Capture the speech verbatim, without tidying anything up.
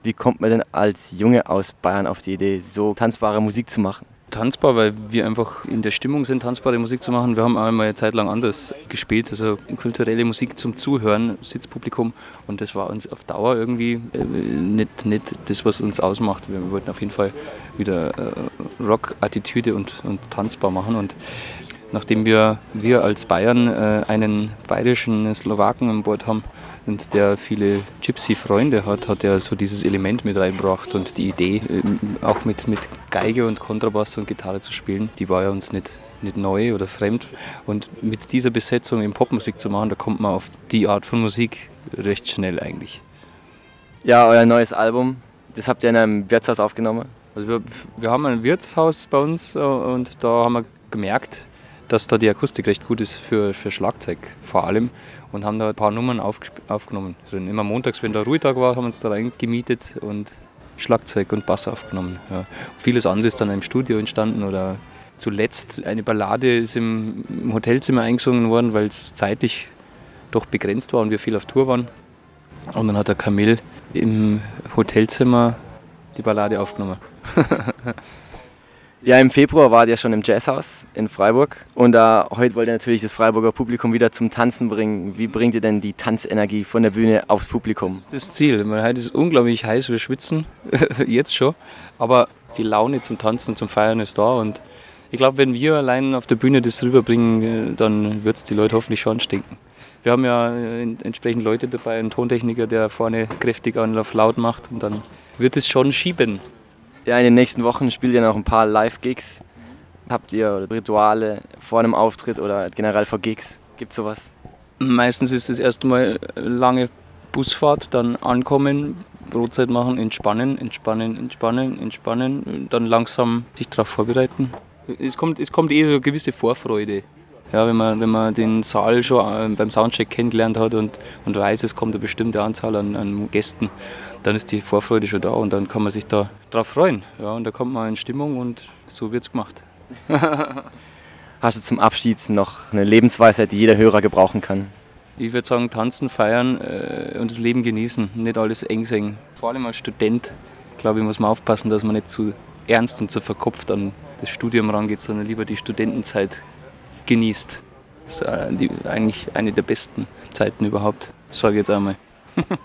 Wie kommt man denn als Junge aus Bayern auf die Idee, so tanzbare Musik zu machen? Tanzbar, weil wir einfach in der Stimmung sind, tanzbare Musik zu machen. Wir haben einmal eine Zeit lang anders gespielt, also kulturelle Musik zum Zuhören, Sitzpublikum. Und das war uns auf Dauer irgendwie äh, nicht, nicht das, was uns ausmacht. Wir wollten auf jeden Fall wieder äh, Rock-Attitüde und, und tanzbar machen. Und nachdem wir, wir als Bayern äh, einen bayerischen Slowaken an Bord haben und der viele Gypsy-Freunde hat, hat er so dieses Element mit reingebracht und die Idee, äh, auch mit, mit Geige und Kontrabass und Gitarre zu spielen, die war ja uns nicht, nicht neu oder fremd. Und mit dieser Besetzung in Popmusik zu machen, da kommt man auf die Art von Musik recht schnell eigentlich. Ja, euer neues Album, das habt ihr in einem Wirtshaus aufgenommen? Also wir, wir haben ein Wirtshaus bei uns und da haben wir gemerkt, dass da die Akustik recht gut ist für, für Schlagzeug vor allem und haben da ein paar Nummern aufgesp- aufgenommen. Also immer montags, wenn der Ruhetag war, haben wir uns da reingemietet und Schlagzeug und Bass aufgenommen. Ja. Vieles andere ist dann im Studio entstanden oder zuletzt eine Ballade ist im, im Hotelzimmer eingesungen worden, weil es zeitlich doch begrenzt war und wir viel auf Tour waren. Und dann hat der Camille im Hotelzimmer die Ballade aufgenommen. Ja, im Februar wart ihr schon im Jazzhaus in Freiburg und uh, heute wollt ihr natürlich das Freiburger Publikum wieder zum Tanzen bringen. Wie bringt ihr denn die Tanzenergie von der Bühne aufs Publikum? Das ist das Ziel. Heute ist es unglaublich heiß, wir schwitzen, jetzt schon, aber die Laune zum Tanzen und zum Feiern ist da und ich glaube, wenn wir allein auf der Bühne das rüberbringen, dann wird es die Leute hoffentlich schon stinken. Wir haben ja entsprechend Leute dabei, einen Tontechniker, der vorne kräftig an auf laut macht und dann wird es schon schieben. Ja, in den nächsten Wochen spielt ihr noch ein paar Live-Gigs. Habt ihr Rituale vor einem Auftritt oder generell vor Gigs? Gibt's sowas? Meistens ist es erstmal lange Busfahrt, dann ankommen, Brotzeit machen, entspannen, entspannen, entspannen, entspannen, dann langsam sich darauf vorbereiten. Es kommt, es kommt eh so eine gewisse Vorfreude. Ja, wenn man, wenn man den Saal schon beim Soundcheck kennengelernt hat und, und weiß, es kommt eine bestimmte Anzahl an, an Gästen, dann ist die Vorfreude schon da und dann kann man sich da drauf freuen. Ja, und da kommt man in Stimmung und so wird's gemacht. Hast du zum Abschied noch eine Lebensweisheit, die jeder Hörer gebrauchen kann? Ich würde sagen, tanzen, feiern äh, und das Leben genießen, nicht alles eng sehen. Vor allem als Student, glaube ich, muss man aufpassen, dass man nicht zu ernst und zu verkopft an das Studium rangeht, sondern lieber die Studentenzeit genießt. Das ist äh, die, eigentlich eine der besten Zeiten überhaupt, sage ich jetzt einmal.